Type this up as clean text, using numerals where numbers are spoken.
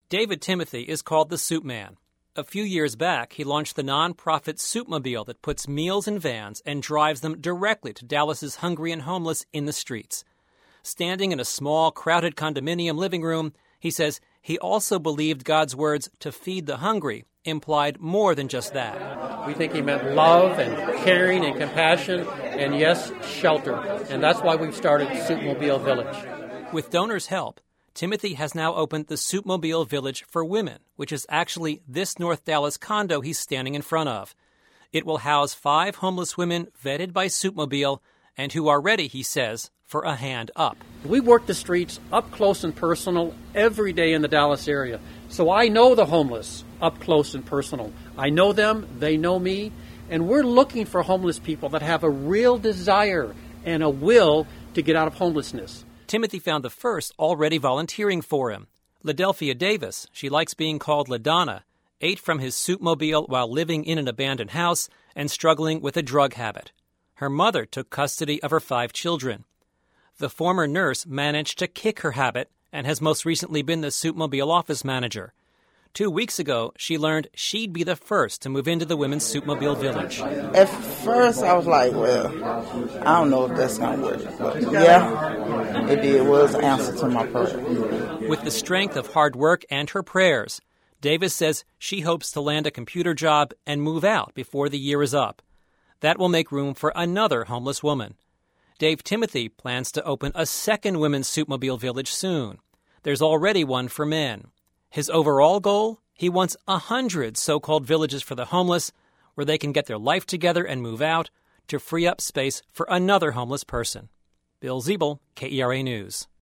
David Timothy is called the Soup Man. A few years back, he launched the nonprofit Soupmobile that puts meals in vans and drives them directly to Dallas's hungry and homeless in the streets. Standing in a small, crowded condominium living room, he says he also believed God's words to feed the hungry implied more than just that. We think he meant love and caring and compassion and, yes, shelter. And that's why we've started Soupmobile Village. With donors' help, Timothy has now opened the Soupmobile Village for Women, which is actually this North Dallas condo he's standing in front of. It will house 5 homeless women vetted by Soupmobile and who are ready, he says, for a hand up. We work the streets up close and personal every day in the Dallas area. So I know the homeless up close and personal. I know them, they know me, and we're looking for homeless people that have a real desire and a will to get out of homelessness. Timothy found the first already volunteering for him. Ladelphia Davis, she likes being called LaDonna, ate from his Soupmobile while living in an abandoned house and struggling with a drug habit. Her mother took custody of her 5 children. The former nurse managed to kick her habit and has most recently been the Soupmobile office manager. 2 weeks ago, she learned she'd be the first to move into the Women's Soupmobile Village. At first, I was like, well, I don't know if that's going to work. But yeah, it was an answer to my prayer. With the strength of hard work and her prayers, Davis says she hopes to land a computer job and move out before the year is up. That will make room for another homeless woman. Dave Timothy plans to open a second Women's Soupmobile Village soon. There's already one for men. His overall goal? He wants 100 so-called villages for the homeless where they can get their life together and move out to free up space for another homeless person. Bill Ziebel, KERA News.